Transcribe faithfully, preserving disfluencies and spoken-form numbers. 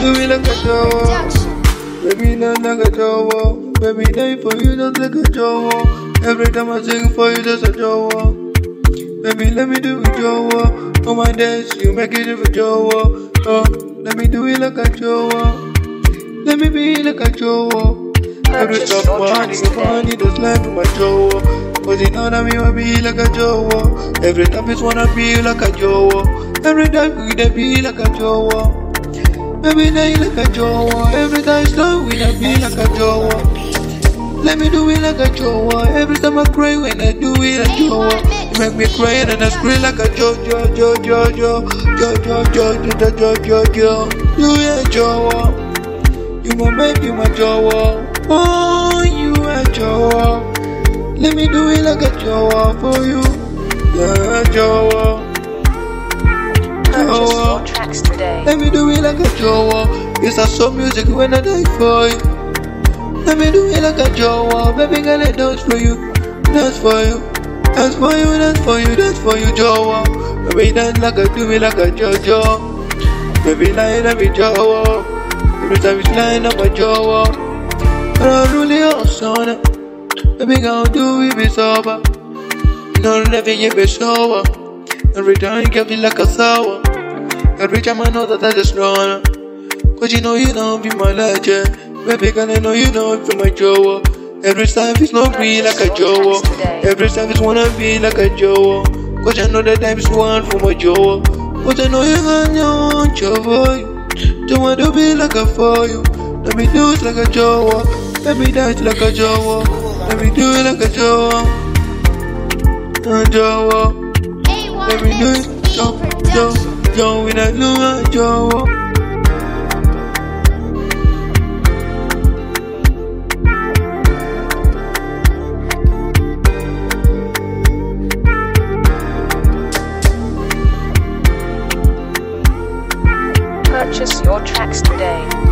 do it like a Joe. Baby, not like a Joe. Baby, die for you, just like a Joe. Every time I sing for you, just a Joe. Baby, let me do it, Joe. On my days, you make it for Joe. Oh, let me do it like a Joe. Let me be like a Joe. Every stop money, you money, just like my Joe. Cause you know that me wanna be like a Joe. Every time it's wanna be like a Joe. Every time we wanna be like a Joe. Every day like a Joe. Every time slow we wanna be like a Joe. Let me do it like a Joe. Every time I cry when I do it like Joe. You make me cry and I scream like a Joe, Joe, Joe, Joe, Joe, Joe, Joe, Joe, Joe, Joe, Joe, Joe. You a Joe. You my baby, my Joe. Oh, you a Joe. Let me do it like a Joe for you. Yeah, Joe. Purchase your tracks today. Let me do it like a Joe. It's a soul music when I die for you. Let me do it like a Joe. Baby girl, I dance for you. Dance for you. Dance for you, dance for you, dance for you, Joe. Baby, dance like a do it like a Joe. Baby, line up a Joe. Every time it's line up a Joe. And I'm really awesome. Baby, girl, do it be sober. No, never you be sober. Every time you get me like a sour. Every time I know that I just run. Cause you know you don't be my legend. Baby girl, I know you don't be my Joe. Every time it's not be like a Joe. Every time it's wanna be like a Joe. Cause I know that time is one for my Joe. Cause I know you got your Joe for you. Don't want to be like a for you. Let me do it like a Joe. Let me dance like a Joe. Let me do it like a Joe. A Joe. Let me do it, Joe, Joe, Joe, when I do a Joe. Purchase your tracks today.